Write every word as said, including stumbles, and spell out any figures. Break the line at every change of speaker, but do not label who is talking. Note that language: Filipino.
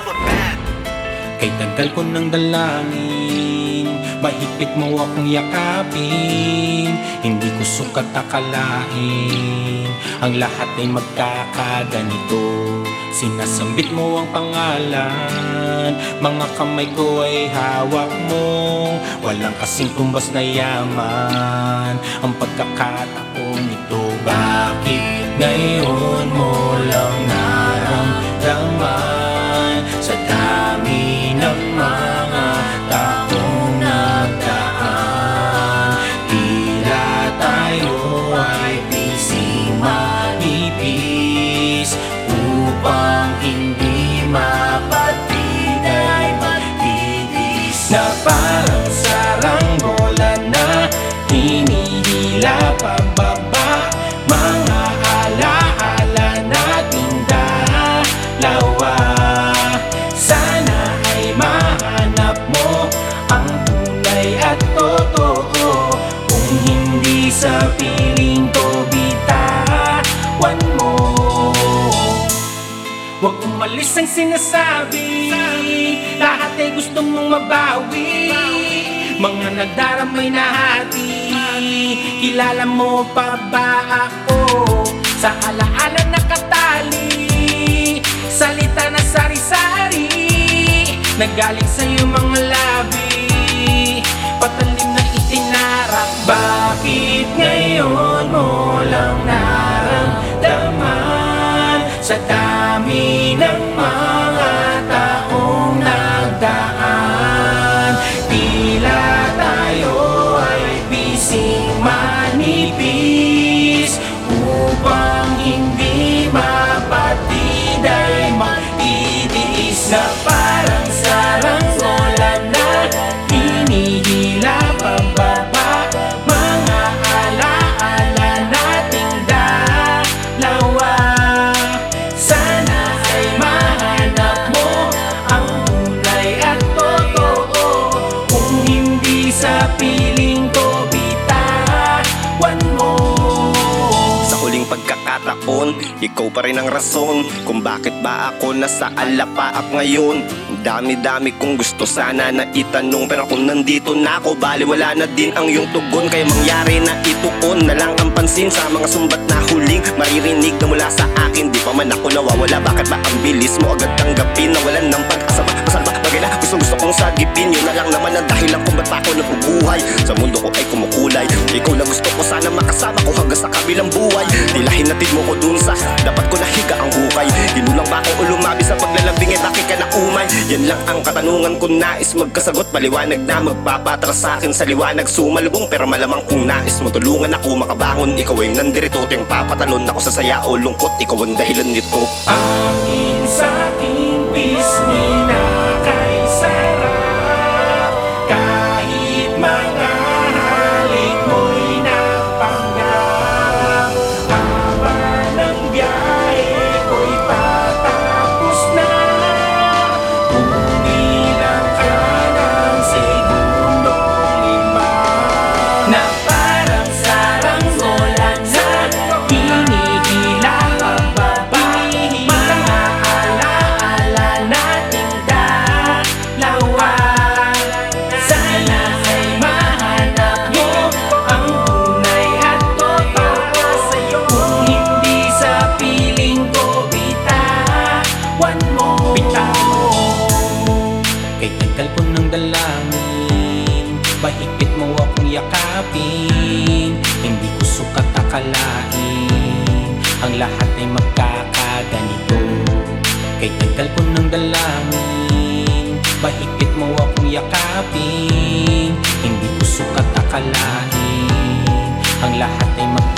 hella bad.
Kay tagal ko ng dalangin, mahigpit mo akong yakapin. Hindi ko sukat akalain, ang lahat ay magkakaganito. Sinasambit mo ang pangalan, mga kamay ko ay hawak mo. Walang kasing tumbas na yaman ang pagkakataong ito. Bakit ngayon mo lang naramdaman? Sa dami ng mga taong nagdaan, tila tayo ay pising manipis, upang hindi mapatid ay magtitis. Na parang saranggola na hinihila pababa, mga alaala nating dalawa. Sana ay mahanap mo ang tunay at totoo, kung hindi sa piling ko bitawan mo. Huwag umalis ang sinasabi, lahat ay gusto mong mabawi. Mga nagdaramay na hati, kilala mo pa ba ako? Sa alaala nakatali, salita na sari-sari, nagaling sa'yo mga labi, patalim na itinarak. Bakit ngayon mo lang naramdaman? Sa dami ng mga taong nagdaan, tila tayo ay pising manipis, upang hindi mapatid ay magtitiis. Na parang saranggola na hinihila pababa, mga alaala nating dalawa. Sana ay mahanap mo ang tunay at totoo, kung hindi sa piling ko bitawan mo.
Sa huling pagkakataon, ikaw pa rin ang rason kung bakit ba ako nasa alapaap ngayon. Dami-dami kong gusto sana na itanong, pero kung nandito na ako, bali wala na din ang iyong tugon. Kaya mangyari na ituon na lang ang pansin sa mga sumbat na huling maririnig na mula sa akin. Di pa man ako nawawala, bakit ba ang bilis mo agad tanggapin? Nawalan ng pag-asa ba? Masalba, bagay na gusto gusto kong sagipin. Yun na lang naman ang dahilan kung ba't pa ako nabubuhay. Sa mundo ko ay kumukulay, ikaw na gusto ko sana makasama ko hanggang sa kabilang buhay. Tila hinatid mo ko dun sa dapat ko nahiga ang hukay. Ginulang ba ako o lumabi sa paglalambing, eh bakit ka na umay? Yan lang ang katanungan ko, nais magkasagot. Maliwanag na magpapatras sa akin sa liwanag, sumalubong pero malamang kung nais mo tulungan ako makabangon. Ikaw ay nandirito, tiyang papatalon ako sa saya o lungkot, ikaw ang dahilan nito.
Akin sa aking pisngi na kay sarap, kahit mga halik mo'y nagpanggap. Haba ng biyahe ko'y patapos na, umilang ka ng segundong lima. Na parang saranggola na hinihila pababa, mga alaala nating dalawa. Sana ay mahanap mo ang tunay at totoo, kung hindi sa piling ko bitawan mo. Kay tagal ko ng dalangin, mahigpit mo akong yakapin. Hindi ko sukat akalain, ang lahat ay magkakaganito. Kay tagal ko ng dalangin, mahigpit mo akong yakapin. Hindi ko sukat akalain, ang lahat ay magkakaganito.